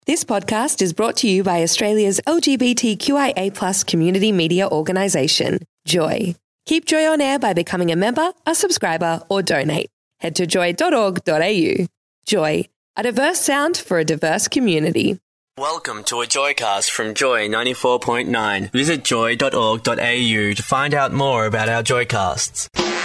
This podcast is brought to you by Australia's LGBTQIA+ community media organisation, Joy. Keep Joy on air by becoming a member, a subscriber, or donate. Head to joy.org.au. Joy, a diverse sound for a diverse community. Welcome to a Joycast from Joy 94.9. Visit joy.org.au to find out more about our Joycasts.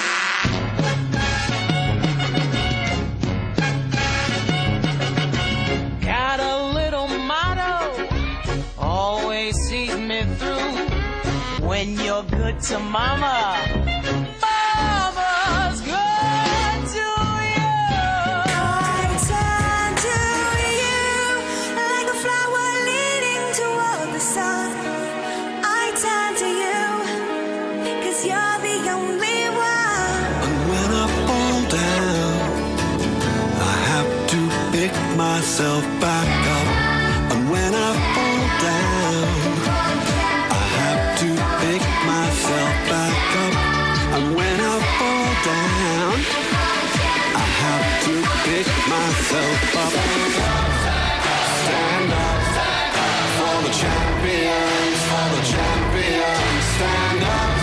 Got a little motto, always sees me through. When you're good to mama, mama's good to you. I turn to you like a flower leading toward the sun. I turn to you 'cause you're the only one. And when I fall down, I have to pick myself back up. And when I fall down, I have to pick myself back up. And when I fall down, I have to pick myself up. Stand up for the champions, for the champions. Stand up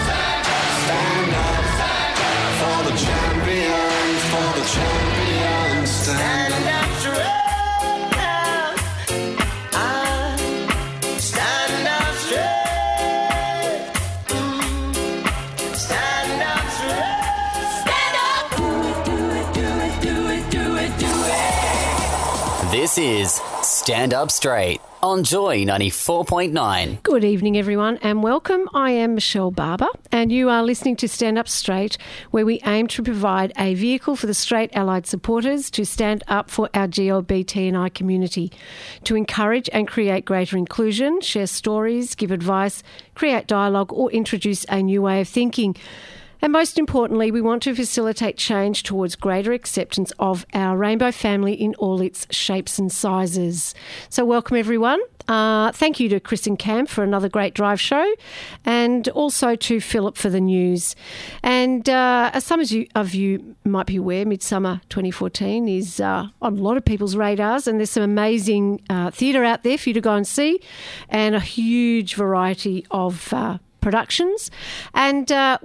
for the champions, for the champions. Stand up. Stand up straight. Stand up straight. Stand up. Do it. This is Stand Up Straight on Joy 94.9. Good evening, everyone, and welcome. I am Michelle Barber, and you are listening to Stand Up Straight, where we aim to provide a vehicle for the straight allied supporters to stand up for our GLBT&I community, to encourage and create greater inclusion, share stories, give advice, create dialogue, or introduce a new way of thinking. And most importantly, we want to facilitate change towards greater acceptance of our rainbow family in all its shapes and sizes. So welcome, everyone. Thank you to Chris and Cam for another great drive show, and also to Philip for the news. And as some of you might be aware, Midsummer 2014 is on a lot of people's radars, and there's some amazing theatre out there for you to go and see, and a huge variety of productions. And I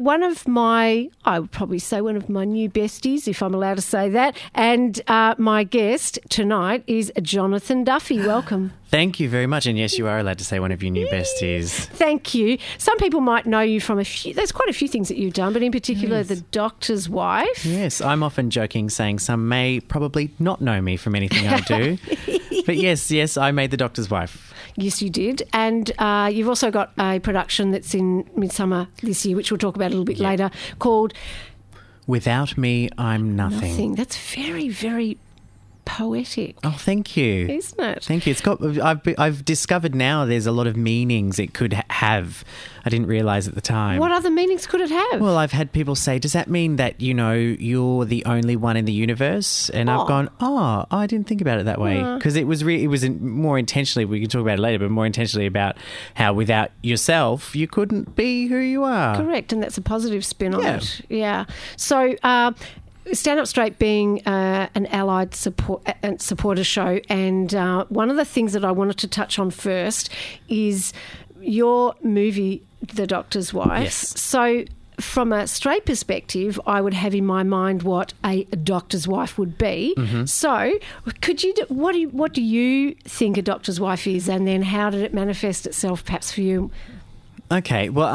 would probably say one of my new besties, if I'm allowed to say that, and my guest tonight is Jonathan Duffy. Welcome. Thank you very much. And yes, you are allowed to say one of your new besties. Thank you. Some people might know you from there's quite a few things that you've done, but in particular, The Doctor's Wife. Yes, I'm often joking saying some may probably not know me from anything I do. But yes, I made The Doctor's Wife. Yes, you did. And you've also got a production that's in Midsummer this year, which we'll talk about a little bit later, called Without Me, I'm Nothing. That's very, very poetic. Oh, thank you. Isn't it? Thank you. I've discovered now there's a lot of meanings it could have. I didn't realise at the time. What other meanings could it have? Well, I've had people say, does that mean that, you're the only one in the universe? And I've gone, I didn't think about it that way. Because it was more intentionally, we can talk about it later, but more intentionally about how without yourself, you couldn't be who you are. Correct. And that's a positive spin on it. Yeah. So, Stand Up Straight being an allied supporter show, and one of the things that I wanted to touch on first is your movie, The Doctor's Wife. Yes. So from a straight perspective, I would have in my mind what a doctor's wife would be. Mm-hmm. So could you what do you think a doctor's wife is, and then how did it manifest itself perhaps for you? Okay, well,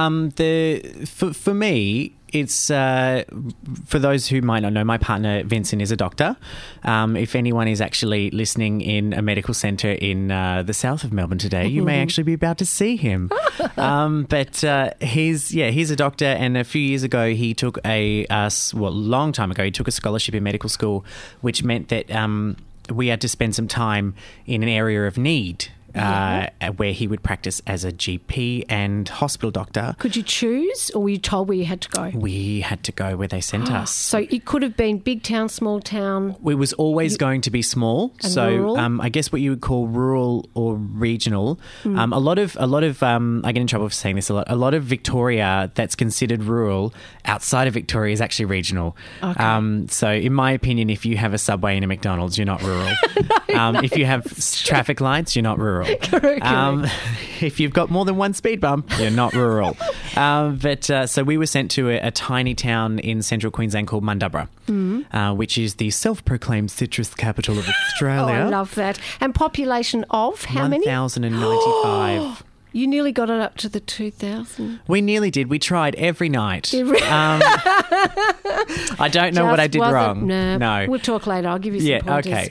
for me, it's for those who might not know, my partner Vincent is a doctor. If anyone is actually listening in a medical centre in the south of Melbourne today, you may actually be about to see him. But he's a doctor, and a few years ago he took long time ago he took a scholarship in medical school, which meant that we had to spend some time in an area of need where he would practice as a GP and hospital doctor. Could you choose, or were you told where you had to go? We had to go where they sent us. So it could have been big town, small town. It was always going to be small. And So rural? I guess what you would call rural or regional. A lot of I get in trouble for saying this a lot. A lot of Victoria that's considered rural outside of Victoria is actually regional. Okay. So in my opinion, if you have a Subway and a McDonald's, you're not rural. If you have traffic lights, you're not rural. Correct. If you've got more than one speed bump, you're not rural. So we were sent to a tiny town in central Queensland called Mundubbera, which is the self-proclaimed citrus capital of Oh, Australia. I love that. And population of how many? 1,095. You nearly got it up to the 2,000. We nearly did. We tried every night. I don't know what I did Just wrong. wasn't- No. We'll talk later. I'll give you some Yeah, pointers.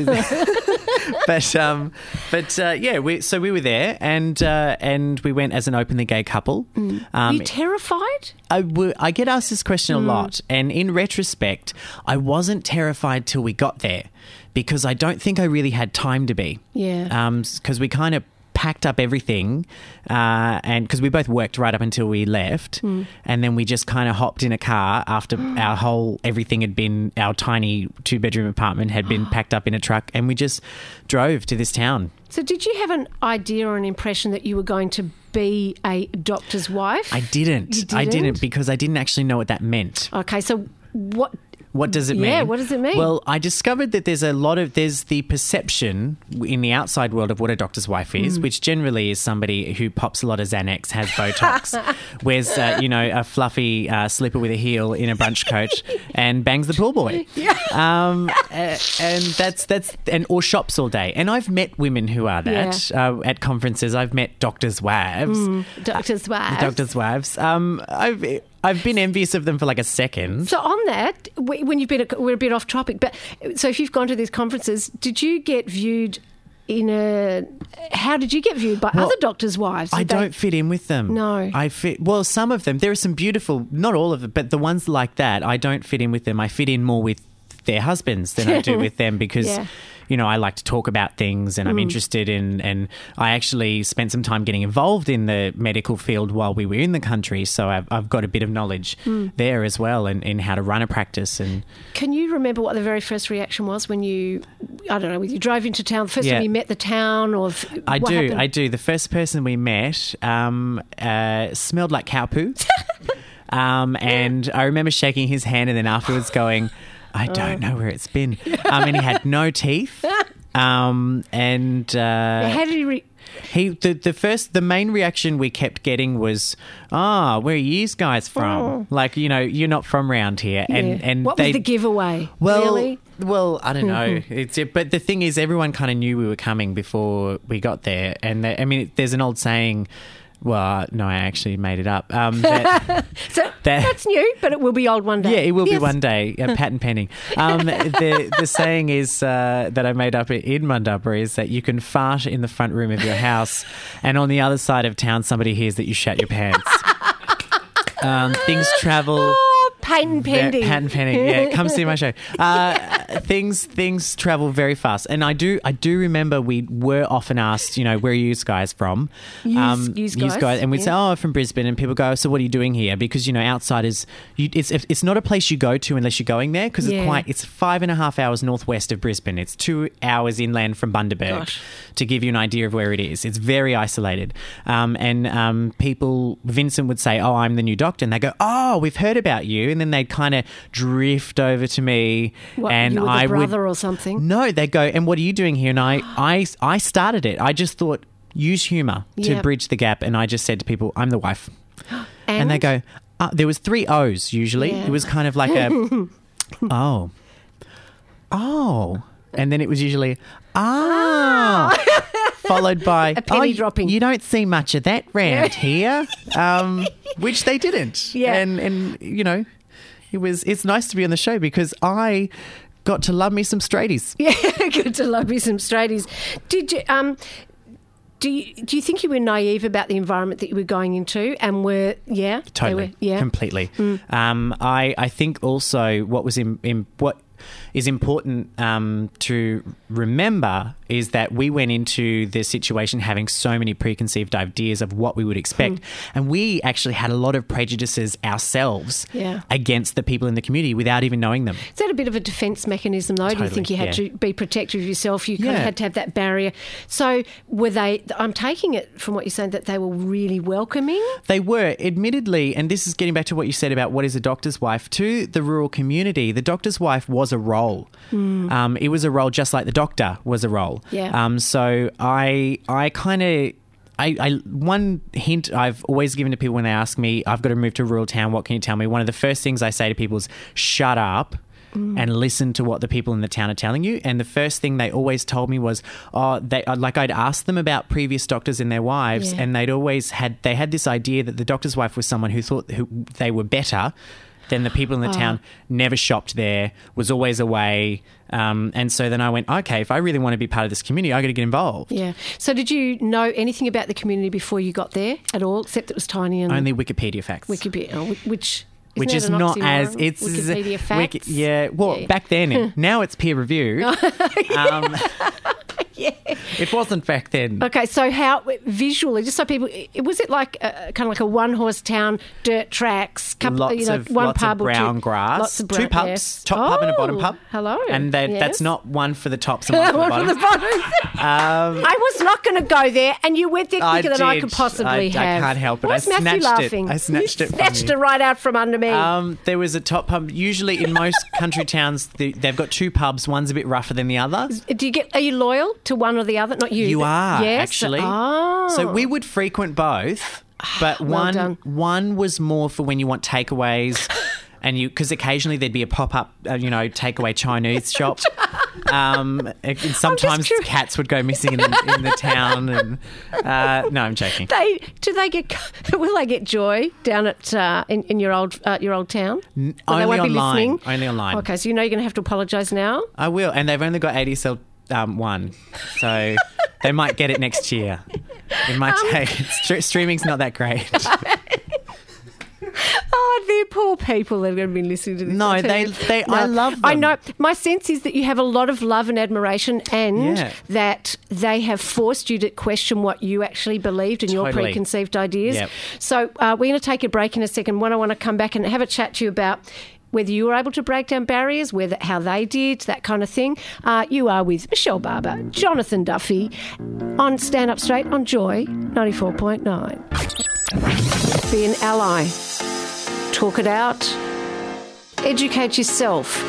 okay. We were there and we went as an openly gay couple. Are you terrified? I get asked this question a lot, and in retrospect, I wasn't terrified till we got there because I don't think I really had time to be. Yeah. Because we kind of packed up everything, and because we both worked right up until we left, and then we just kind of hopped in a car after our tiny 2-bedroom apartment had been packed up in a truck, and we just drove to this town. So did you have an idea or an impression that you were going to be a doctor's wife? I didn't. You I didn't? didn't because I didn't actually know what that meant. Okay, so what... What does it mean? Yeah, what does it mean? Well, I discovered that there's the perception in the outside world of what a doctor's wife is, which generally is somebody who pops a lot of Xanax, has Botox, wears a fluffy slipper with a heel in a brunch coat, and bangs the pool boy. And or shops all day. And I've met women who are that at conferences. I've met doctors' wives. Doctor's wife. Doctors' wives. I've been envious of them for like a second. So on that, when you've been, we're a bit off topic, but so if you've gone to these conferences, did you get viewed how did you get viewed by other doctors' wives? I don't fit in with them. No. Well, some of them. There are some beautiful, not all of them, but the ones like that, I don't fit in with them. I fit in more with their husbands than I do with them because... Yeah. I like to talk about things and I'm interested in, and I actually spent some time getting involved in the medical field while we were in the country. So I've got a bit of knowledge there as well in how to run a practice. And can you remember what the very first reaction was when you drove into town, the first time you met the town? Or I what happened? do. The first person we met smelled like cow poo. And I remember shaking his hand and then afterwards going... I don't know where it's been. And he had no teeth. How did he... The main reaction we kept getting was, where are you guys from? Like, you're not from round here. And what was the giveaway? Well, really? Well, I don't know. But the thing is, everyone kind of knew we were coming before we got there. And there's an old saying. Well, no, I actually made it up. That's new, but it will be old one day. Yeah, it will be one day, patent pending. The saying is that I made up in Mundubbera is that you can fart in the front room of your house and on the other side of town somebody hears that you shat your pants. Things travel... Patent pending. Patent pending. Yeah, come see my show. Things travel very fast, and I do remember we were often asked, where are you guys from? You guys, and we'd say, from Brisbane, and people go, so what are you doing here? Because outsiders, it's not a place you go to unless you're going there because it's 5.5 hours northwest of Brisbane. It's 2 hours inland from Bundaberg. To give you an idea of where it is. It's very isolated, and people, Vincent would say, I'm the new doctor, and they go, we've heard about you. And then they'd kind of drift over to me. What, and you were I the brother would, or something? No, they'd go, and what are you doing here? And I started it. I just thought, use humour to bridge the gap. And I just said to people, I'm the wife. And they go, there was 3 O's usually. Yeah. It was kind of like a, oh. And then it was usually, followed by a penny dropping. You don't see much of that round here, which they didn't. Yeah. And it's nice to be on the show because I got to love me some straighties. Yeah, good to love me some straighties. Did you do you think you were naive about the environment that you were going into and were Totally, completely. I think also what is important to remember is that we went into the situation having so many preconceived ideas of what we would expect. And we actually had a lot of prejudices ourselves against the people in the community without even knowing them. Is that a bit of a defence mechanism, though? Do you think you had to be protective of yourself? You kind of had to have that barrier. So were they, I'm taking it from what you're saying, that they were really welcoming? They were, admittedly, and this is getting back to what you said about what is a doctor's wife, to the rural community, the doctor's wife was a role. It was a role just like the doctor was a role. So I kind of... one hint I've always given to people when they ask me, I've got to move to a rural town, what can you tell me? One of the first things I say to people is, shut up and listen to what the people in the town are telling you. And the first thing they always told me was, I'd asked them about previous doctors and their wives, and they'd always had this idea that the doctor's wife was someone who thought they were better than the people in the town, never shopped there, was always away. And so then I went, okay, if I really want to be part of this community, I got to get involved. Yeah. So did you know anything about the community before you got there at all, except it was tiny? And only Wikipedia facts. Which is not as it's Wikipedia facts. Back then. Now it's peer reviewed. It wasn't back then. Okay, so how visually, just so people, was it like kind of like a one-horse town, dirt tracks, lots of brown grass, lots of two pubs, top pub and a bottom pub. Hello, and that's not one for the tops and one for the bottom. I was not going to go there, and you went there quicker than I could possibly have. I can't help it. What's Matthew laughing? I snatched it. Snatched it right out from under me. There was a top pub. Usually in most country towns, they've got two pubs. One's a bit rougher than the other. Are you loyal to one or the other? Not you. You are, yes? actually. Oh. So we would frequent both, but one was more for when you want takeaways, and because occasionally there'd be a pop-up, takeaway Chinese shop. And sometimes cats would go missing in the town. And no, I'm joking. Will they get joy down at in your old town? Only online. Only online. Okay, so you're going to have to apologise now. I will, and they've only got ADSL 1, so they might get it next year. It might take. Streaming's not that great. Oh, they're poor people that are going to be listening to this. No, I love them. I know. My sense is that you have a lot of love and admiration, and that they have forced you to question what you actually believed and your preconceived ideas. Yep. So we're going to take a break in a second. When I want to come back and have a chat to you about whether you were able to break down barriers, how they did, that kind of thing. You are with Michelle Barber, Jonathan Duffy, on Stand Up Straight on Joy 94.9. Be an ally. Talk it out. Educate yourself.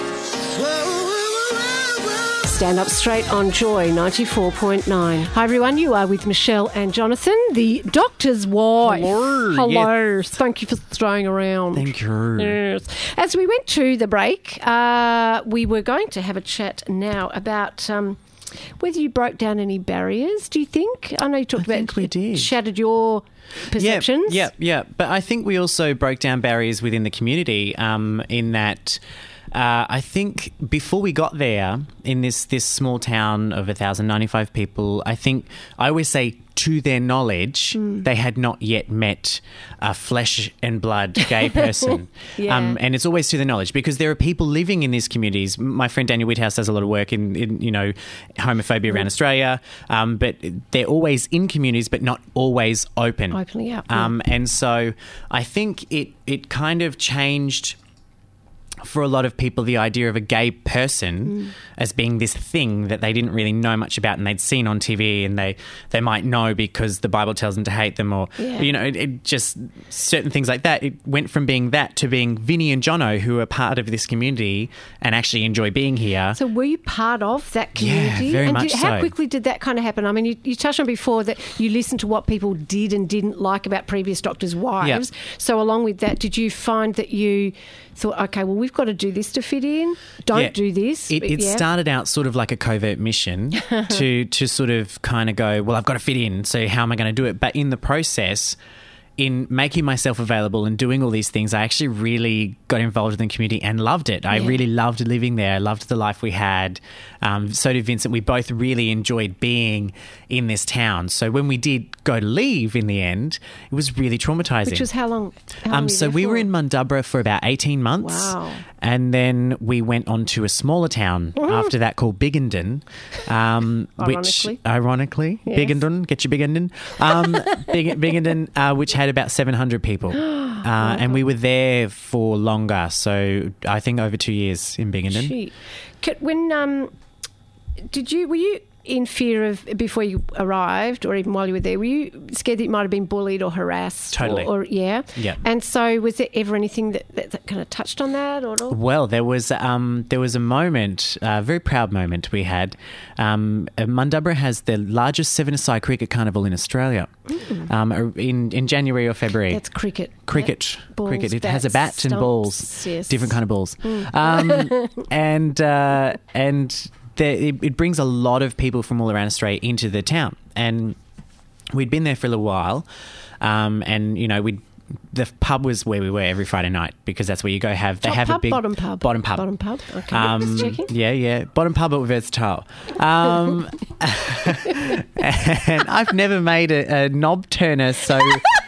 Stand Up Straight on Joy 94.9. Hi everyone, you are with Michelle and Jonathan, the doctor's wife. Hello. Yes. Thank you for staying around. Thank you. Yes. As we went to the break, we were going to have a chat now about whether you broke down any barriers, do you think? I know you talked about we did. Shattered your perceptions. Yeah. But I think we also broke down barriers within the community in that... I think before we got there, in this small town of 1,095 people, I always say, to their knowledge, they had not yet met a flesh and blood gay person. And it's always to their knowledge, because there are people living in these communities. My friend Daniel Whithouse does a lot of work in homophobia around Australia, but they're always in communities, but not always openly up. And so I think it kind of changed... for a lot of people, the idea of a gay person as being this thing that they didn't really know much about and they'd seen on TV, and they might know because the Bible tells them to hate them, or, it just certain things like that. It went from being that to being Vinny and Jono, who are part of this community and actually enjoy being here. So were you part of that community? Yeah, very much How quickly did that kind of happen? I mean, you touched on before that you listened to what people did and didn't like about previous doctors' wives. Yep. So along with that, did you find that you thought, okay, well, we've got to do this to fit in. Don't do this. It started out sort of like a covert mission to sort of kind of go, well, I've got to fit in, so how am I going to do it? But in the process, in making myself available and doing all these things, I actually really got involved in the community and loved it. I really loved living there. I loved the life we had. So did Vincent. We both really enjoyed being in this town. So when we did go to leave in the end, it was really traumatising. Which was how long so we were in Mundubbera for about 18 months. Wow. And then we went on to a smaller town after that called Biggendon, which ironically, Yes. Biggendon, get your Biggendon, Biggendon, which had about 700 people. And we were there for longer, so I think over 2 years in Biggendon. Gee. When were you in fear of, before you arrived or even while you were there, were you scared that you might have been bullied or harassed? Totally. Or yeah? Yeah. And so was there ever anything that kind of touched on that or at all? Well, there was a moment, a very proud moment we had. Mundubbera has the largest seven-a-side cricket carnival in Australia in January or February. That's cricket. Cricket. Yeah. Balls, Cricket. It has a bat bats, and stumps, balls, yes. different kind of balls. And it brings a lot of people from all around Australia into the town. And we'd been there for a little while, and the pub was where we were every Friday night because that's where you go have. They Top have pub, a big bottom pub. Bottom pub. Bottom pub. Okay. Just checking. Yeah. Bottom pub, but versatile. And I've never made a knob turner so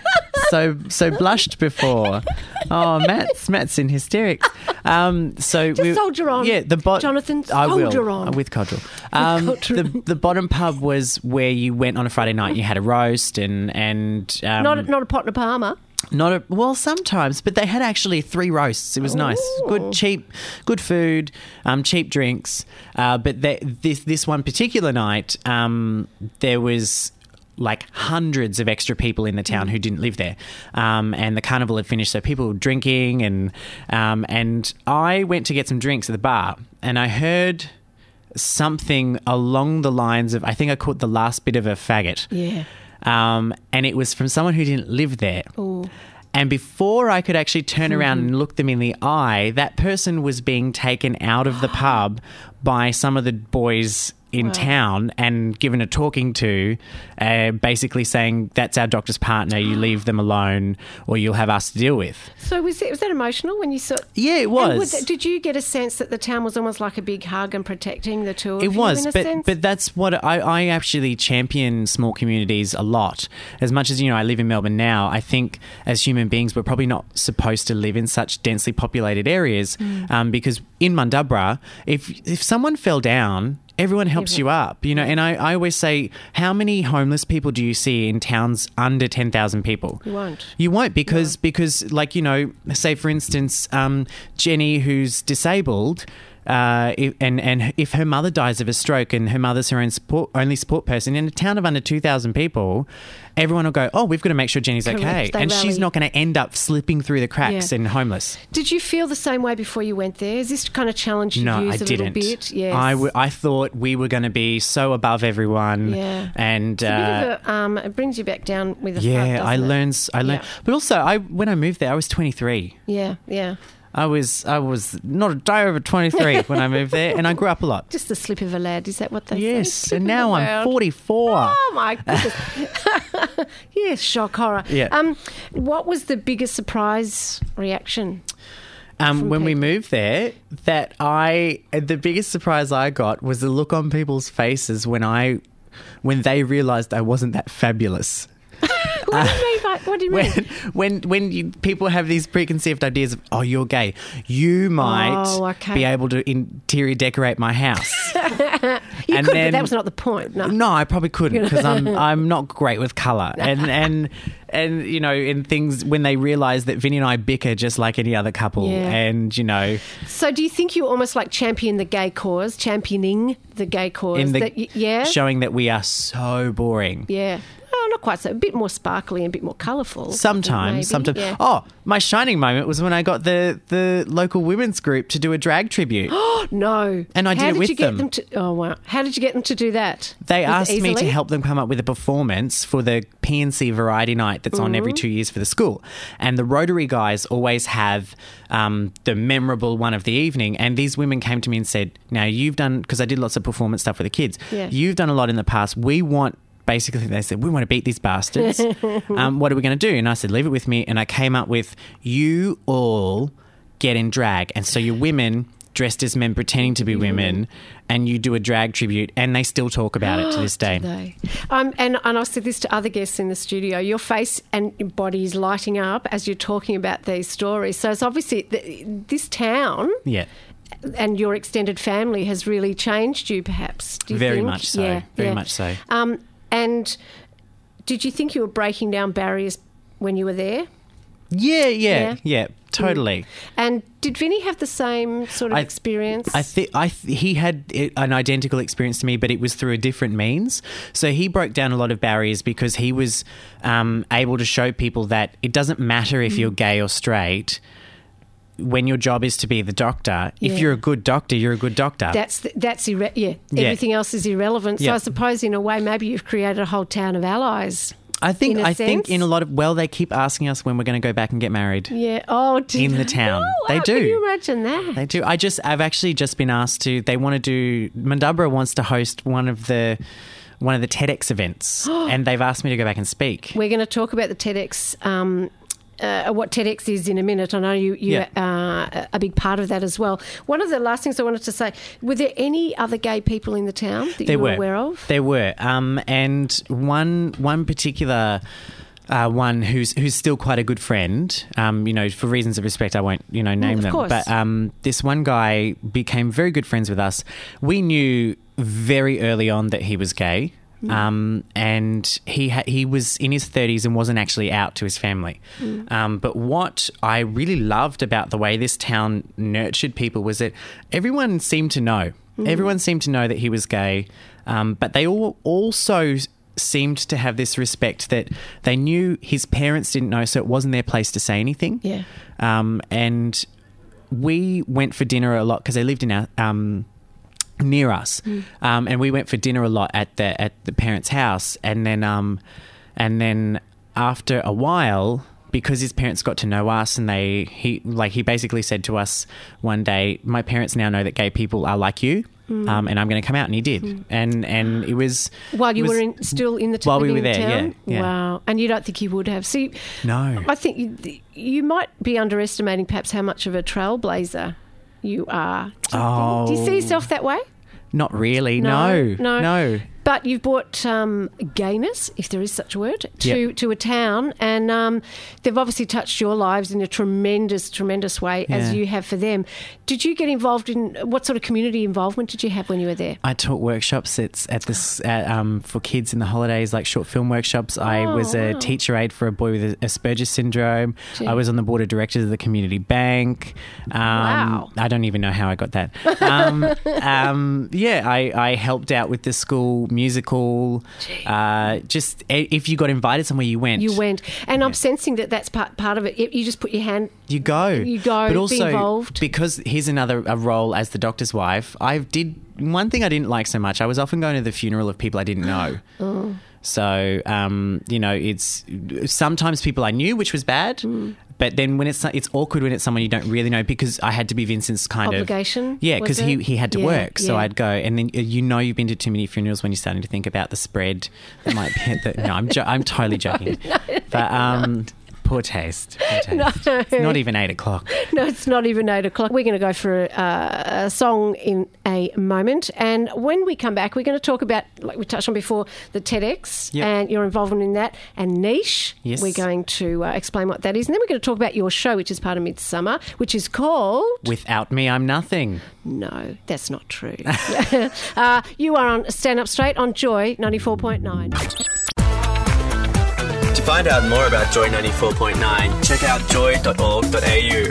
blushed before. Oh, Matt's in hysterics. Just soldier on. Yeah, Jonathan, I will. soldier on. With Codral. The bottom pub was where you went on a Friday night. You had a roast and Not a pot and a palmer. Well, sometimes, but they had actually 3 roasts. It was nice, good food, cheap drinks. But this one particular night, there was like hundreds of extra people in the town who didn't live there, and the carnival had finished, so people were drinking, and I went to get some drinks at the bar, and I heard something along the lines of, I think I caught the last bit of a faggot. Yeah. And it was from someone who didn't live there. Ooh. And before I could actually turn around and look them in the eye, that person was being taken out of the pub by some of the boys in town and given a talking to, basically saying, that's our doctor's partner, you leave them alone or you'll have us to deal with. So was that emotional when you saw? Yeah, it was. Did you get a sense that the town was almost like a big hug and protecting the two of it you was, in a sense? but that's what I actually champion small communities a lot. As much as, I live in Melbourne now, I think as human beings we're probably not supposed to live in such densely populated areas, because in Mundubbera, if someone fell down, everyone helps you up, and I always say, how many homeless people do you see in towns under 10,000 people? You won't because like, say for instance, Jenny, who's disabled, if her mother dies of a stroke and her mother's her only support person in a town of under 2,000 people, everyone will go, oh, we've got to make sure Jenny's okay. And she's not going to end up slipping through the cracks and homeless. Did you feel the same way before you went there? Is this kind of challenge your views a little bit? Yes. I thought we were going to be so above everyone. Yeah. And it's a bit of it brings you back down with a yeah, fuck, I learned. Yeah. But also, when I moved there, I was 23. Yeah. I was not a day over 23 when I moved there, and I grew up a lot. Just the slip of a lad, is that what they say? Yes, and now I'm 44. Oh, my goodness. Yes, shock horror. Yeah. What was the biggest surprise reaction? When we moved there, the biggest surprise I got was the look on people's faces when they realised I wasn't that fabulous. What do you mean? When people have these preconceived ideas of, oh, you're gay, you might be able to interior decorate my house. You could, but that was not the point. No, I probably couldn't because I'm not great with colour. And in things when they realise that Vinny and I bicker just like any other couple, and So do you think you almost like championing the gay cause, showing that we are so boring? Yeah. Oh, not quite so. A bit more sparkly and a bit more colourful. Sometimes. Yeah. Oh, my shining moment was when I got the local women's group to do a drag tribute. Oh, no. And I did it with them. Oh, wow. How did you get them to do that? They asked me to help them come up with a performance for the PNC Variety Night that's on every 2 years for the school. And the Rotary guys always have the memorable one of the evening. And these women came to me and said, now you've done, because I did lots of performance stuff with the kids, you've done a lot in the past. Basically, they said, we want to beat these bastards. What are we going to do? And I said, leave it with me. And I came up with, you all get in drag. And so your women dressed as men pretending to be women, and you do a drag tribute, and they still talk about it to this day. And I've said this to other guests in the studio, your face and your body is lighting up as you're talking about these stories. So it's obviously this town Yeah. and your extended family has really changed you, perhaps. Do you Very think? much so. Very much so. And did you think you were breaking down barriers when you were there? Yeah, totally. And did Vinny have the same sort of experience? He had an identical experience to me, but it was through a different means. So he broke down a lot of barriers because he was able to show people that it doesn't matter if you're gay or straight. When your job is to be the doctor, if you're a good doctor, you're a good doctor. Everything else is irrelevant. So I suppose in a way maybe you've created a whole town of allies. I think in a lot of they keep asking us when we're going to go back and get married. Yeah. Oh, in the town. They do. Can you imagine that? They do. I've actually just been asked to. They want to do. Mundubbera wants to host one of the TEDx events, and they've asked me to go back and speak. We're going to talk about the TEDx. What TEDx is in a minute. I know you are a big part of that as well. One of the last things I wanted to say, were there any other gay people in the town that you were aware of? There were. And one particular one who's still quite a good friend, for reasons of respect, I won't, name them. Course. But this one guy became very good friends with us. We knew very early on that he was gay. And he was in his 30s and wasn't actually out to his family. But what I really loved about the way this town nurtured people was that everyone seemed to know. Everyone seemed to know that he was gay, but they all also seemed to have this respect that they knew his parents didn't know, so it wasn't their place to say anything. Yeah. And we went for dinner a lot because they lived in our... near us, and we went for dinner a lot at the parents' house, and then after a while, because his parents got to know us, and he basically said to us one day, "My parents now know that gay people are like you, and I'm going to come out," and he did, and it was while you were still in the town. While we were there, yeah. Wow, and you don't think he would have? See, no, I think you might be underestimating perhaps how much of a trailblazer you are. Do you see yourself that way? Not really. No. But you've brought gayness, if there is such a word, to a town, and they've obviously touched your lives in a tremendous, tremendous way, as you have for them. Did you get involved in what sort of community involvement did you have when you were there? I taught workshops for kids in the holidays, like short film workshops. I was a teacher aide for a boy with Asperger's syndrome. Gee. I was on the board of directors of the community bank. Wow. I don't even know how I got that. I helped out with the school musical. Just if you got invited somewhere, you went. And I'm sensing that's part of it. You just put your hand. You go, but also be involved. Because here's a role as the doctor's wife. One thing I didn't like so much. I was often going to the funeral of people I didn't know. Oh. So it's sometimes people I knew, which was bad. But then when it's awkward when it's someone you don't really know, because I had to be Vincent's obligation. Because he had to work, so yeah. I'd go, and then you've been to too many funerals when you're starting to think about the spread that might be. No, I'm totally joking, but poor taste. No. It's not even 8 o'clock. No, it's not even 8 o'clock. We're going to go for a song in a moment. And when we come back, we're going to talk about, like we touched on before, the TEDx and your involvement in that, and Niche. Yes. We're going to explain what that is. And then we're going to talk about your show, which is part of Midsummer, which is called... Without Me, I'm Nothing. No, that's not true. You are on Stand Up Straight on Joy 94.9. To find out more about Joy 94.9, check out joy.org.au.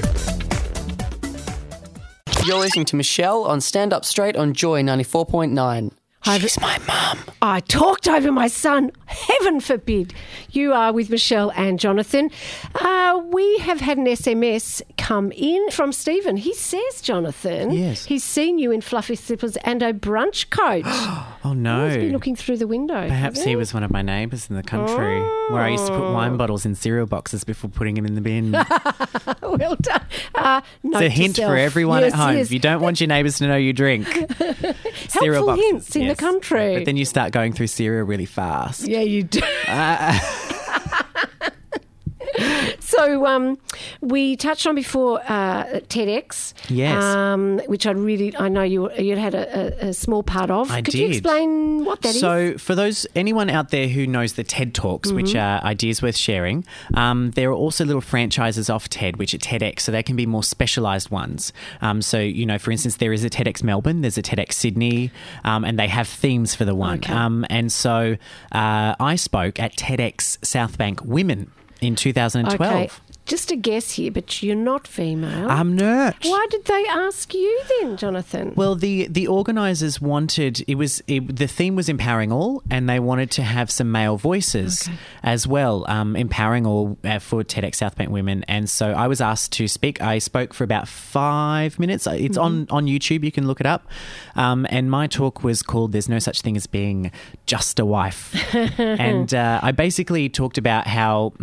You're listening to Michelle on Stand Up Straight on Joy 94.9. She's my mum. I talked over my son. Heaven forbid. You are with Michelle and Jonathan. We have had an SMS come in from Stephen. He says, Jonathan, yes, he's seen you in fluffy slippers and a brunch coat. Oh, no. He's been looking through the window. Perhaps he was one of my neighbours in the country where I used to put wine bottles in cereal boxes before putting them in the bin. Well done. It's a hint for everyone at home. If you don't want your neighbours to know you drink. Cereal Helpful boxes. hints in the country. But then you start going through cereal really fast. Yeah, you do. So We touched on before TEDx. Yes. Which I know you had a small part of. Could you did. explain what that is? So for anyone out there who knows the TED Talks, which are ideas worth sharing, there are also little franchises of TED, which are TEDx, so they can be more specialised ones. So, you know, for instance, there is a TEDx Melbourne, there's a TEDx Sydney, and they have themes for the one. Okay. And so I spoke at TEDx Southbank Women in 2012. Okay. Just a guess here, but you're not female. I'm not. Why did they ask you then, Jonathan? Well, the organisers wanted the theme was empowering all, and they wanted to have some male voices as well, empowering all for TEDx Southbank Women. And so I was asked to speak. I spoke for about 5 minutes. It's on YouTube. You can look it up. And my talk was called "There's No Such Thing as Being Just a Wife," and I basically talked about how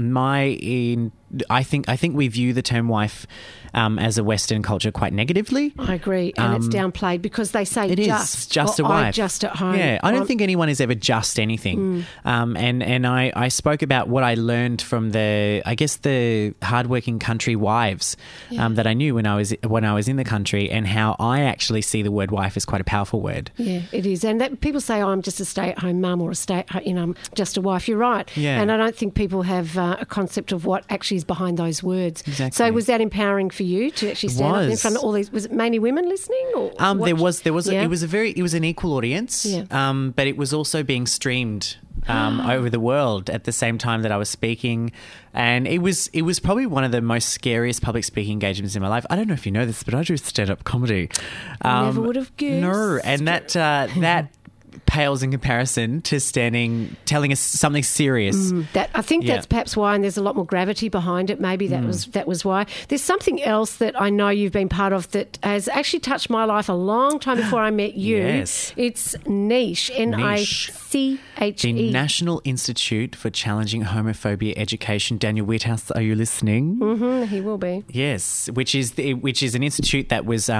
I think we view the term wife as a Western culture quite negatively. I agree, and it's downplayed because they say it just a wife. I'm just at home. Yeah, I don't think anyone is ever just anything. And I spoke about what I learned from the hardworking country wives that I knew when I was in the country, and how I actually see the word wife as quite a powerful word. Yeah, it is. And that people say, "Oh, I'm just a stay-at-home mum," or I'm just a wife. You're right. Yeah. And I don't think people have a concept of what actually is behind those words. Exactly. So was that empowering for you to actually stand up in front of all these? Was it mainly women listening? Or there was Yeah. it was an equal audience. Yeah. But it was also being streamed over the world at the same time that I was speaking, and it was probably one of the most scariest public speaking engagements in my life. I don't know if you know this, but I do stand-up comedy. Never would have guessed. No, and that pales in comparison to telling us something serious. I think that's perhaps why, and there's a lot more gravity behind it. Maybe that was why. There's something else that I know you've been part of that has actually touched my life a long time before I met you. Yes. It's NICHE, NICHE. The National Institute for Challenging Homophobia Education. Daniel Whithouse, are you listening? Mm-hmm, he will be. Yes, which is an institute that was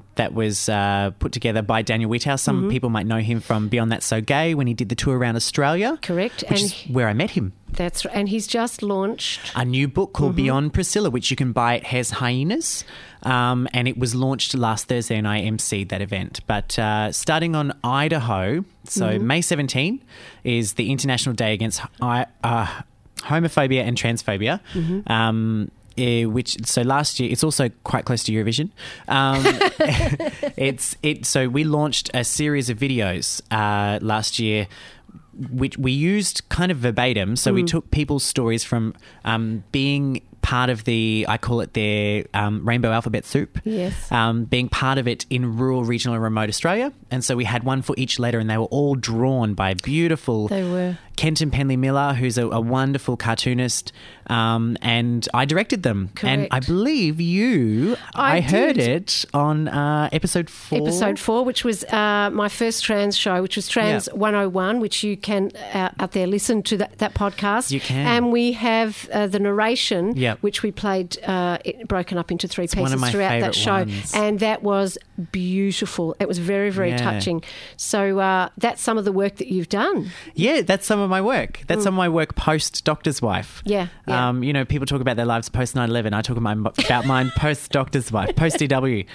put together by Daniel Whithouse. Some people might know him from Beyond That So Gay when he did the tour around Australia. Correct. Which is where I met him. That's right. And he's just launched a new book called Beyond Priscilla, which you can buy at Hez Hyenas. And it was launched last Thursday, and I emceed that event. But starting on Idaho, so May 17 is the International Day Against Homophobia and Transphobia. So last year, it's also quite close to Eurovision. So we launched a series of videos last year, which we used kind of verbatim. So we took people's stories from being part of I call it their rainbow alphabet soup. Yes. Being part of it in rural, regional and remote Australia. And so we had one for each letter, and they were all drawn by beautiful Kenton Penley Miller, who's a wonderful cartoonist, and I directed them. Correct. And I believe I heard it on episode 4. Episode 4, which was my first trans show, which was Trans 101, which you can out there listen to that podcast. You can. And we have the narration, Yep. which we played broken up into 3 It's pieces one of my throughout that favourite show. ones. And that was beautiful. It was very, very touching. So that's some of the work that you've done. Yeah, that's some of my work. That's some of my work post Doctor's Wife. Yeah. People talk about their lives post 9/11. I talk about mine post Doctor's Wife, post DW.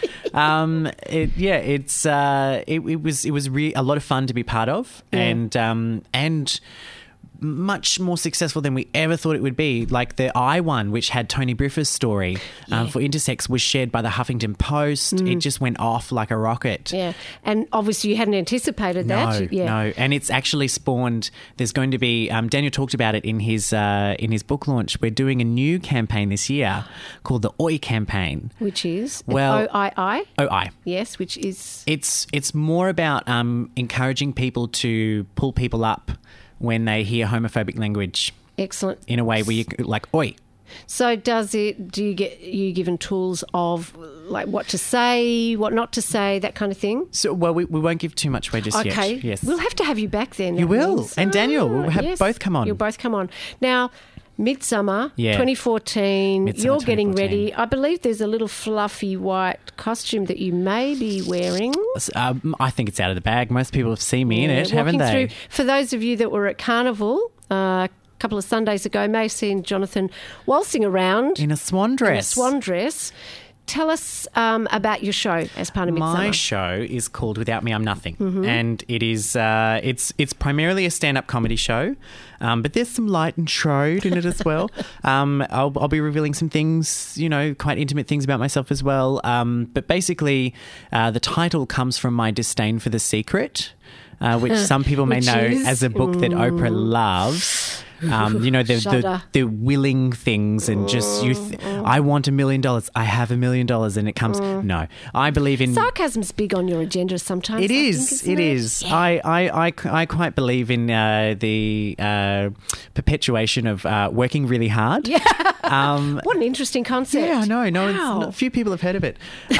It was a lot of fun to be part of, and much more successful than we ever thought it would be. Like the I one, which had Tony Briffa's story for Intersex, was shared by the Huffington Post. It just went off like a rocket. Yeah, and obviously you hadn't anticipated that. No, and it's actually spawned. There's going to be Daniel talked about it in his book launch. We're doing a new campaign this year called the OI campaign, which is OI. Yes, which is it's more about encouraging people to pull people up when they hear homophobic language. Excellent. In a way where you like, oi. So do you get given tools of like what to say, what not to say, that kind of thing? So, well, we won't give too much away just yet. Okay. Yes. We'll have to have you back then. You will. And Daniel, we'll have both come on. You'll both come on. Now, Midsummer 2014, Midsummer you're getting 2014. ready. I believe there's a little fluffy white costume that you may be wearing. I think it's out of the bag. Most people have seen me in it, haven't walking they? through. For those of you that were at Carnival, couple of Sundays ago, may have seen Jonathan waltzing around In a swan dress. in a swan dress. Tell us about your show as part of Midsummer. My show is called Without Me, I'm Nothing, and it is it's primarily a stand-up comedy show, but there's some light and shroud in it as well. I'll be revealing some things, quite intimate things about myself as well. But basically, the title comes from my disdain for The Secret, which some people may Which know is? as a book that Oprah loves. The willing things and just I want $1 million. I have $1 million, and it comes. No, I believe in Sarcasm's big on your agenda sometimes. It is. It is. Yeah. I quite believe in the perpetuation of working really hard. Yeah. What an interesting concept. Yeah, I know. Wow. Few people have heard of it.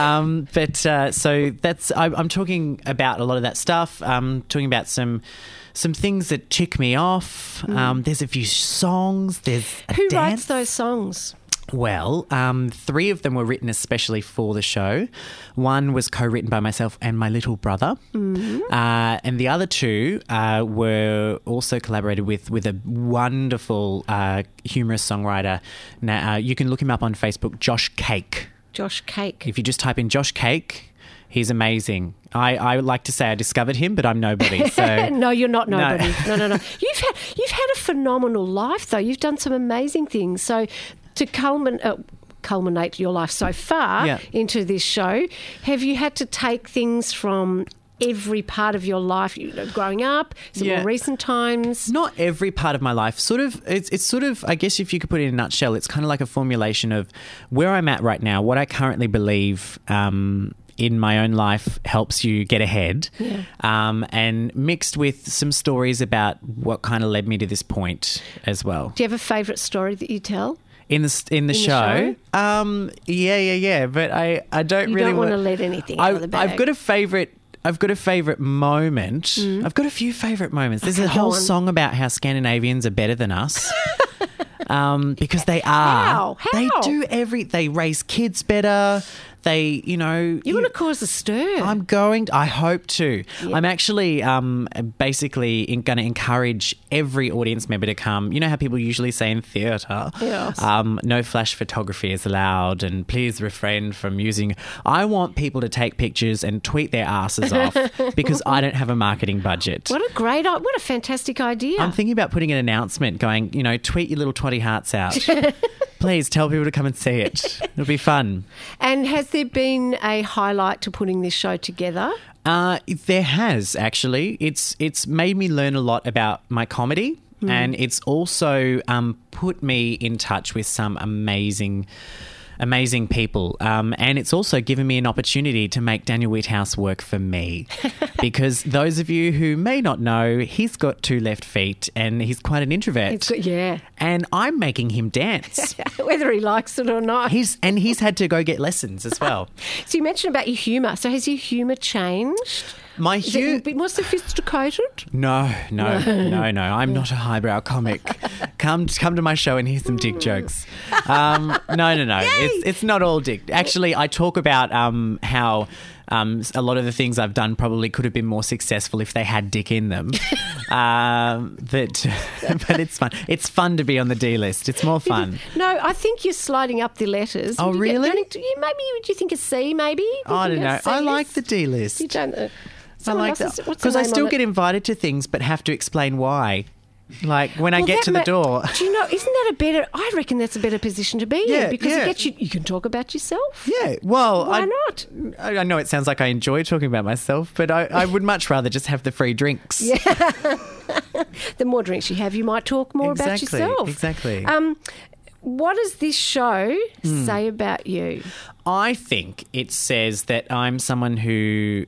So that's. I'm talking about a lot of that stuff. Talking about some things that tick me off. There's a few songs. There's a Who dance. writes those songs? Well, 3 of them were written especially for the show. One was co-written by myself and my little brother. And the other 2 were also collaborated with a wonderful humorous songwriter. Now, you can look him up on Facebook, Josh Cake. Josh Cake. If you just type in Josh Cake, he's amazing. I would like to say I discovered him, but I'm nobody. So No, you're not nobody. No. No. You've had a phenomenal life, though. You've done some amazing things. So to culminate your life so far into this show, have you had to take things from every part of your life, growing up, some more recent times? Not every part of my life. It's sort of, I guess if you could put it in a nutshell, it's kind of like a formulation of where I'm at right now, what I currently believe in my own life helps you get ahead, and mixed with some stories about what kind of led me to this point as well. Do you have a favourite story that you tell? In the show? Yeah. But I don't You really don't want to let anything out of the bag. I've got a favourite moment. I've got a few favourite moments. There's a whole song about how Scandinavians are better than us. Because they are. How? They do they raise kids better. They, You want to cause a stir. I hope to. Yeah. I'm actually basically going to encourage every audience member to come. You know how people usually say in theatre, no flash photography is allowed and please refrain from using. I want people to take pictures and tweet their asses off because I don't have a marketing budget. What a fantastic idea. I'm thinking about putting an announcement going, tweet your little twatty hearts out. Please tell people to come and see it. It'll be fun. And has there been a highlight to putting this show together? There has, actually. It's made me learn a lot about my comedy, and it's also put me in touch with some amazing people. And it's also given me an opportunity to make Daniel Whithouse work for me. Because those of you who may not know, he's got 2 left feet and he's quite an introvert. And I'm making him dance. Whether he likes it or not. He's had to go get lessons as well. So you mentioned about your humour. So has your humour changed? Is it a bit more sophisticated? No. I'm not a highbrow comic. Come to my show and hear some dick jokes. No. It's not all dick. Actually, I talk about how a lot of the things I've done probably could have been more successful if they had dick in them. But it's fun. It's fun to be on the D list. It's more fun. No, I think you're sliding up the letters. Oh, really? Do you think a C maybe? I don't know. I like the D list. You don't. I like that because I still get invited to things but have to explain why. Like when I get to the door. Do you know, isn't that a better, I reckon that's a better position to be in because it gets you can talk about yourself. Yeah, well. Why not? I know it sounds like I enjoy talking about myself, but I would much rather just have the free drinks. Yeah. The more drinks you have, you might talk more about yourself. Exactly. What does this show say about you? I think it says that I'm someone who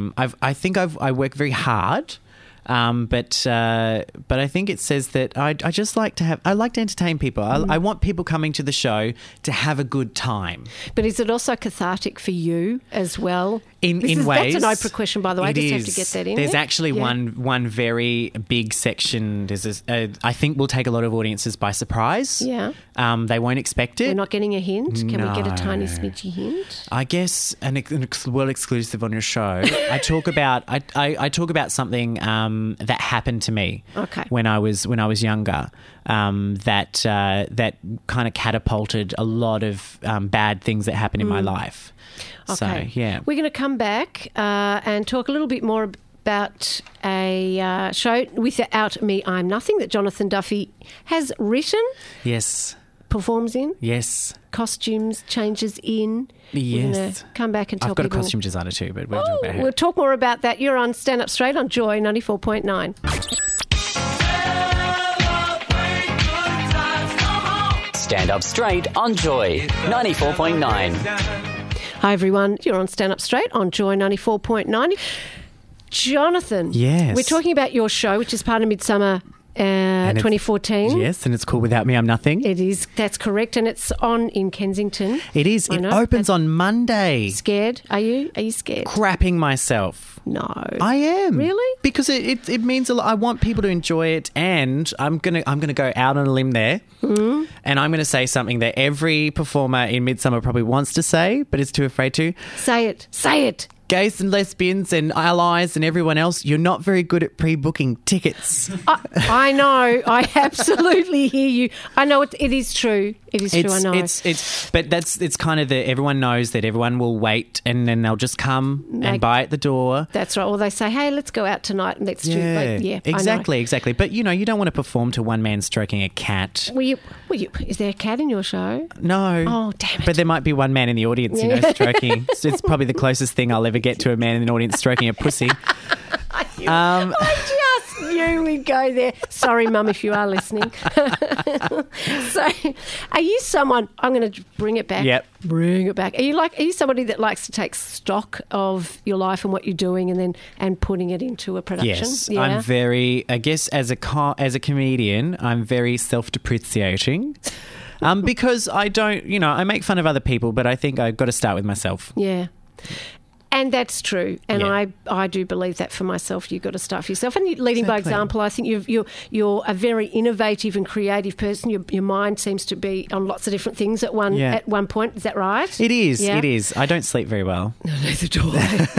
I work very hard. But I think it says that I just like to entertain people. I want people coming to the show to have a good time. But is it also cathartic for you as well? In ways. That's an Oprah question, by the way. I just have to get that in. There's actually one very big section. There's I think will take a lot of audiences by surprise. Yeah. They won't expect it. We're not getting a hint. Can we get a tiny smidgy hint? I guess an world exclusive on your show. I talk about something that happened to me. Okay. When I was younger, that kind of catapulted a lot of bad things that happened in my life. Okay. So yeah, We're going to come back and talk a little bit more about a show, Without Me, I'm Nothing, that Jonathan Duffy has written, yes, performs in, yes, costumes, changes in. We're going yes. to come back and tell I've got a people. costume designer too, but we'll talk about her. We'll talk more about that. You're on Stand Up Straight on Joy 94.9. Stand Up Straight on Joy 94.9. Hi, everyone. You're on Stand Up Straight on Joy 94.9. Jonathan. Yes. We're talking about your show, which is part of Midsummer 2014. Yes, and it's called Without Me, I'm Nothing. It is. That's correct. And it's on in Kensington. It is. I It know. opens on Monday. Scared? Are you? Are you scared? Crapping myself. No. I am. Really? Because it means a lot. I want people to enjoy it, and I'm gonna go out on a limb there, and I'm gonna say something that every performer in Midsummer probably wants to say, but is too afraid to. Say it. Say it. Gays and lesbians and allies and everyone else, you're not very good at pre-booking tickets. I know. I absolutely hear you. I know it is true. It is true. I know. But it's kind of everyone knows that everyone will wait and then they'll just come and buy at the door. That's right. Or they say, "Hey, let's go out tonight and let's do." Like, yeah, exactly. But you don't want to perform to one man stroking a cat. Will you? Is there a cat in your show? No. Oh, damn it! But there might be one man in the audience, stroking. So it's probably the closest thing I'll ever get to a man in an audience stroking a pussy. I just knew we'd go there. Sorry, Mum, if you are listening. So, are you someone? I'm going to bring it back. Yep. Bring it back. Are you somebody that likes to take stock of your life and what you're doing, and putting it into a production? Yes, Yeah? I'm very. I guess as a comedian, I'm very self-depreciating. Because I don't, I make fun of other people, but I think I've got to start with myself. Yeah. And that's true, and Yeah. I do believe that for myself. You've got to start for yourself, and leading by Exactly. example. I think you're a very innovative and creative person. Your mind seems to be on lots of different things at one point. Is that right? It is. Yeah. It is. I don't sleep very well. Neither do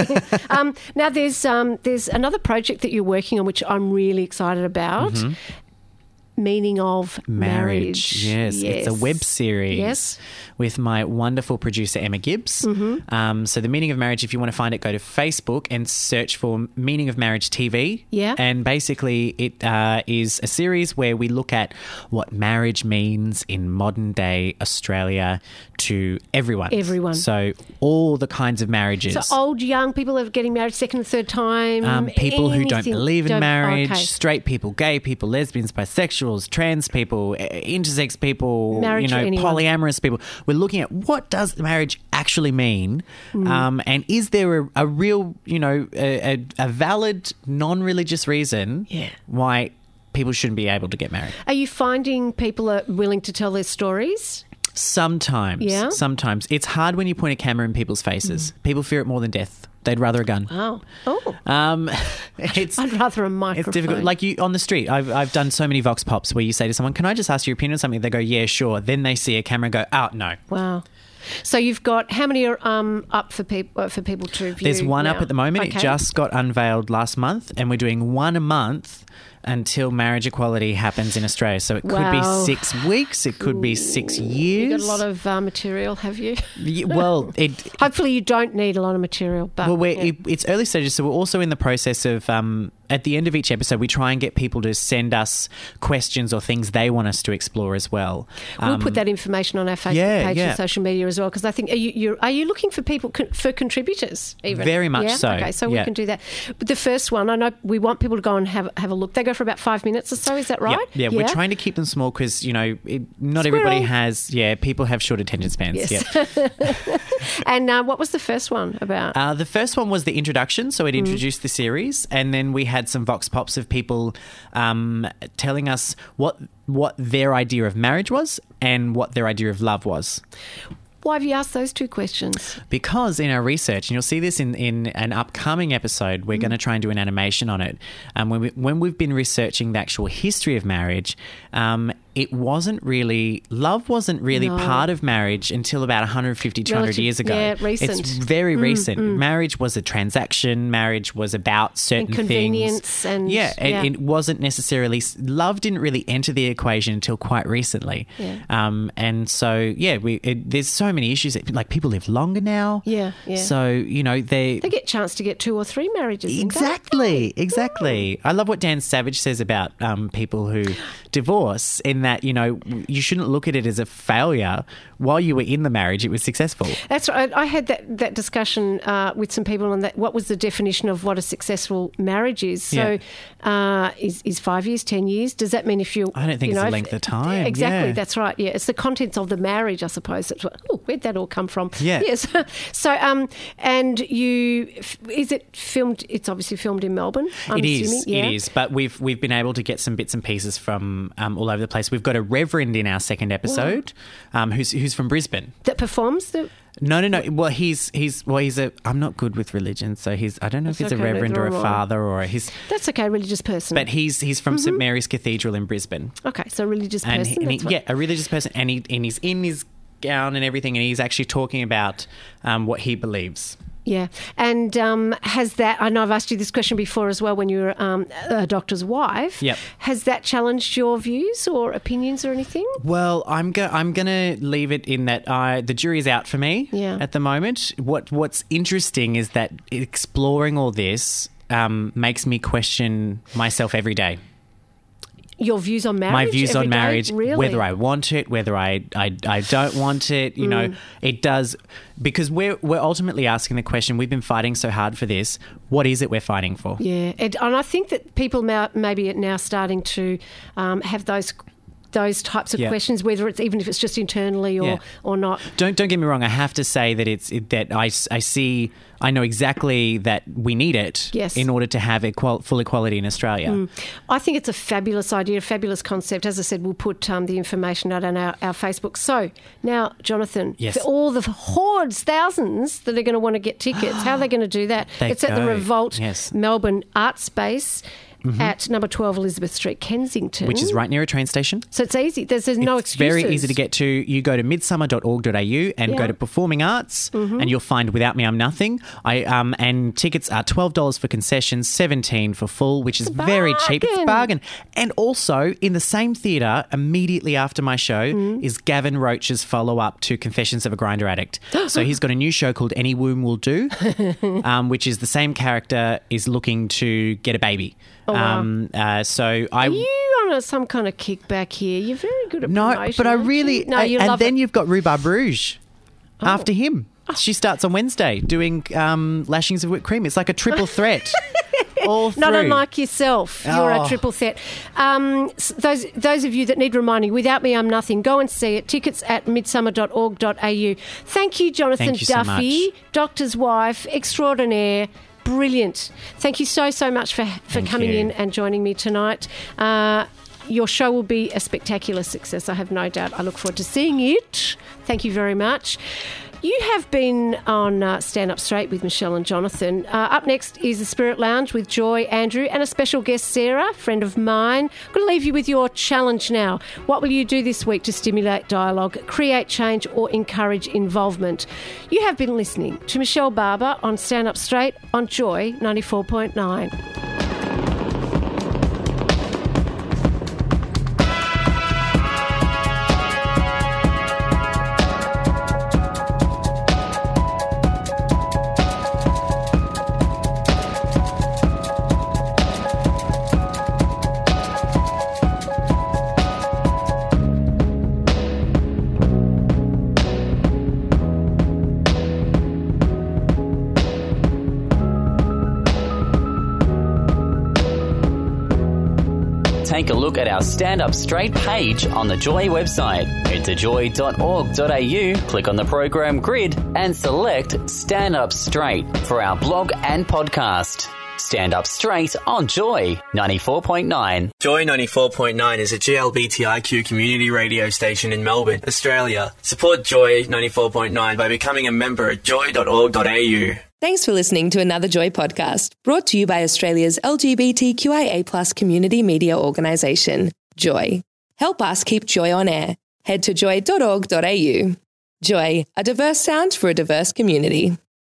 I. Now there's another project that you're working on, which I'm really excited about. Mm-hmm. Meaning of Marriage. Yes, it's a web series. Yes. With my wonderful producer Emma Gibbs. Mm-hmm. So the Meaning of Marriage, if you want to find it, go to Facebook and search for Meaning of Marriage TV. Yeah. And basically it is a series where we look at what marriage means in modern day Australia to everyone. Everyone. So all the kinds of marriages. So old, young people are getting married second and third time. People who don't anything. believe in marriage, Okay. straight people, gay people, lesbians, bisexuals, trans people, intersex people, Marriage for anyone. polyamorous people. We're looking at what does marriage actually mean, and is there a real, a valid non-religious reason why people shouldn't be able to get married? Are you finding people are willing to tell their stories? Sometimes. Yeah? Sometimes. It's hard when you point a camera in people's faces. People fear it more than death. They'd rather a gun. Wow. Oh. It's I'd rather a microphone. It's difficult. Like you on the street, I've done so many vox pops where you say to someone, "Can I just ask your opinion on something?" They go, "Yeah, sure." Then they see a camera and go, "Oh, no." Wow. So you've got how many are up for people to view? There's one up now? at the moment. Okay. It just got unveiled last month, and we're doing one a month until marriage equality happens in Australia. So it could Wow. be 6 weeks. It could be 6 years. You've got a lot of material, have you? Well, Hopefully you don't need a lot of material. But it's early stages, so we're also in the process of at the end of each episode, we try and get people to send us questions or things they want us to explore as well. we'll put that information on our Facebook page and social media as well, because I think are you looking for people for contributors even? Very much yeah? so. Okay, so Yeah. we can do that. But the first one, I know we want people to go and have a look. They go for about 5 minutes or so. Is that right? Yeah, we're trying to keep them small because not everybody has. Yeah, people have short attention spans. Yes. Yeah. And what was the first one about? The first one was the introduction, so it introduced the series, and then we had some vox pops of people telling us what their idea of marriage was and what their idea of love was. Why have you asked those two questions? Because in our research, and you'll see this in an upcoming episode, we're going to try and do an animation on it. When we've been researching the actual history of marriage, love wasn't really No. part of marriage until about 150, 200 years ago. yeah, recent. It's very recent. Marriage was a transaction. Marriage was about certain And convenience things. and- yeah, yeah. it wasn't necessarily, love didn't really enter the equation until quite recently. Yeah. And so, yeah, there's so many issues. Like, people live longer now. Yeah, yeah. So, you know, They get a chance to get 2 or 3 marriages. in fact. Exactly. I love what Dan Savage says about people who divorce, in that, you know, you shouldn't look at it as a failure. While you were in the marriage, it was successful. That's right. I had that discussion with some people on that. What was the definition of what a successful marriage is? So, is 5 years, 10 years? Does that mean if you? I don't think it's the length of time. Exactly. Yeah. That's right. Yeah, it's the contents of the marriage, I suppose. That's what. Oh, where'd that all come from? Yeah. Yes. So, and is it filmed? It's obviously filmed in Melbourne. I'm assuming. Yeah. It is. But we've been able to get some bits and pieces from all over the place. We've got a reverend in our second episode, who's from Brisbane. That performs the. No. Well, he's a. I'm not good with religion, so I don't know if he's a okay, reverend neither or a am I. father or he's. That's okay. Religious person. But he's from St Mary's Cathedral in Brisbane. Okay, so religious And, person. that's right. yeah, a religious person, and he's in his gown and everything, and he's actually talking about what he believes. Yeah. And has that, I know I've asked you this question before as well when you were a doctor's wife. Yep. Has that challenged your views or opinions or anything? Well, I'm going to leave it in that the jury is out for me at the moment. What's interesting is that exploring all this makes me question myself every day. Your views on marriage? My views every on day? marriage, Really? whether I want it, whether I don't want it, you know, it does, because we're ultimately asking the question, we've been fighting so hard for this, what is it we're fighting for? Yeah. And I think that people maybe are now starting to have those types of questions, whether it's even if it's just internally or not. Don't get me wrong. I have to say that I know exactly that we need it in order to have full equality in Australia. I think it's a fabulous idea, a fabulous concept. As I said, we'll put the information out on our Facebook. So now, Jonathan, for all the hordes, thousands that are going to want to get tickets, how are they going to do that? It's at the Revolt Melbourne Art Space. At number 12 Elizabeth Street, Kensington. Which is right near a train station. So it's easy. There's no excuses. It's very easy to get to. You go to midsummer.org.au and go to Performing Arts and you'll find Without Me I'm Nothing. And tickets are $12 for concessions, $17 for full, which is very cheap. It's a bargain. And also, in the same theatre, immediately after my show, is Gavin Roach's follow-up to Confessions of a Grindr Addict. So he's got a new show called Any Womb Will Do, which is the same character is looking to get a baby. Oh, wow. Are you on some kind of kickback here? You're very good at promotion. No, but I really... No, you love then it. you've got Rhubarb Rouge after him. She starts on Wednesday doing lashings of whipped cream. It's like a triple threat. All through. Not unlike yourself. You're a triple threat. Those of you that need reminding, Without Me I'm Nothing, go and see it. Tickets at midsummer.org.au. Thank you, Jonathan Thank you so Duffy, much. doctor's wife, extraordinaire. Brilliant. Thank you so much for coming in and joining me tonight. Your show will be a spectacular success, I have no doubt. I look forward to seeing it. Thank you very much. You have been on Stand Up Straight with Michelle and Jonathan. Up next is the Spirit Lounge with Joy, Andrew, and a special guest, Sarah, friend of mine. I'm going to leave you with your challenge now. What will you do this week to stimulate dialogue, create change, or encourage involvement? You have been listening to Michelle Barber on Stand Up Straight on Joy 94.9. Take a look at our Stand Up Straight page on the Joy website. Head to joy.org.au, click on the program grid and select Stand Up Straight for our blog and podcast. Stand Up Straight on Joy 94.9. Joy 94.9 is a GLBTIQ community radio station in Melbourne, Australia. Support Joy 94.9 by becoming a member at joy.org.au. Thanks for listening to another Joy podcast, brought to you by Australia's LGBTQIA+ community media organisation, Joy. Help us keep Joy on air. Head to joy.org.au. Joy, a diverse sound for a diverse community.